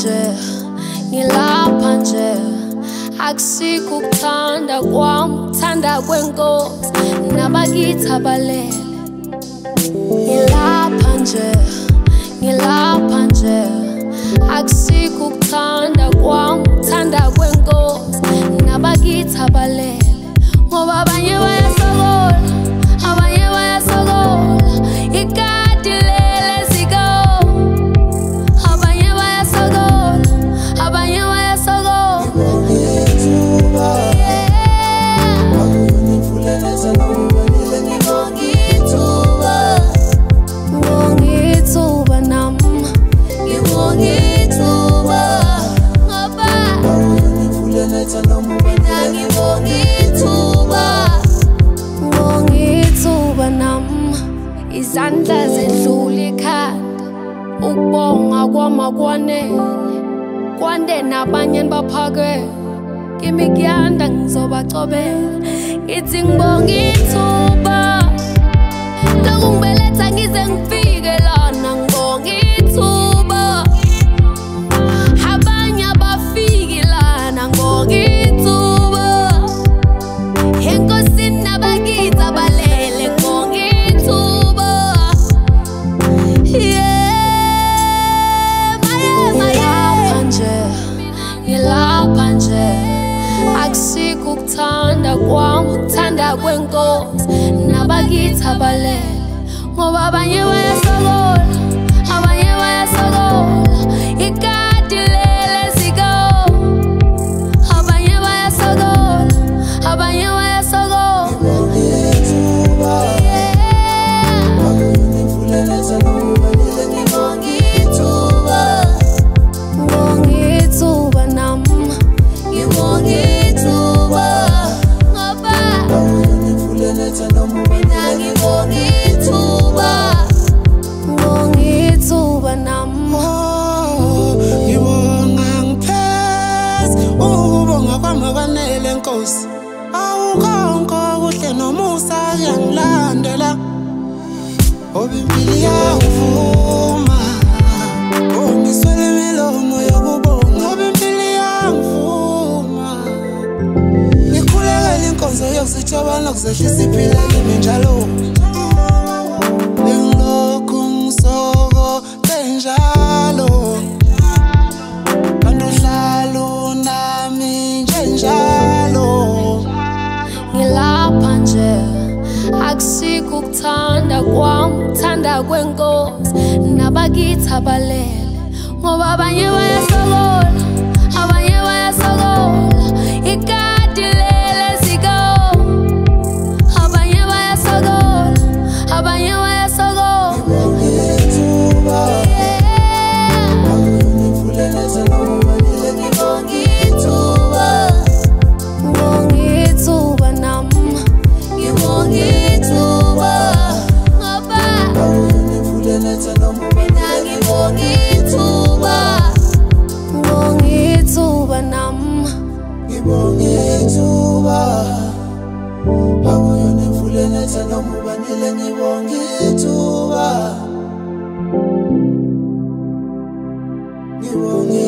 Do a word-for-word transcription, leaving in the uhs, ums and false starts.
nje, ngilapha nje. Akusikho ukuthanda kwami, ukuthanda kwenkosi nabakithi abalele. Ngilapha nje, ngilapha nje. Akusikho ukuthanda kwami, ukuthanda kwenkosi nabakithi abalele. Ngoba abanye bayasokola, abanye bayasokola, ikati lele siko. Abanye bayasokola, abanye bayasokola. Ngibongithuba nami, ngibongithuba ngoba mina ngibongithuba, ngibongithuba nami. Izandla zedlula ikhanda, ukubonga kwami kwanele, kwande nabanye baphakeme. Kimi kuyanda ngizobacobela, ngithi ngibongithuba. Lokhu ngibeletha ngize ngifike lana, ngibongithuba. Abanye abafiki lana, ngibongithuba. Enkosini nabakithi abalele, ngibongithuba. Yeah, ngilapha nje, ngilapha nje. Akusikho ukuthanda kwami, ukuthanda kwenkosi nabakithi abalele. Ngoba abanye bayasokola, abanye bayasokola, ikati lele siko. Abanye bayasokola, abanye bayasokola. Ngibongithuba, ngibongithuba nami, ngibongithuba ngoba mina ngibongithuba, ngibongithuba nami. Ngibonga ngipheza ukubonga kwami kwanele Nkosi. Awukonke okuhle nomusa kuyangilandela, ngoba impilo iyangivuma. Ngiswele imilomo yokubonga, ngoba impilo iyangivuma. Ngikhulekela inkonzo yokuzijabula nokuzehlisa iphila kimi njalo. Bengilokhu ngisokole njalo, kanti uhlala unami nje njalo. Ngilapha nje, akusikho ukuthanda kwami, ukuthanda kwenkosi nabakithi abalele. Ngoba abanye bayasokola, abanye bayasokola, ikati lele siko. Abanye bayasokola, abanye bayasokola. Ngibongithuba, ngibongithuba, ngibongithuba nami, ngibongithuba ngoba mina ngibongithuba, ngibongithuba nami. ngibongithuba. Akuyona imvula enetha noma ubanile, ngibongithuba, ngibongithuba.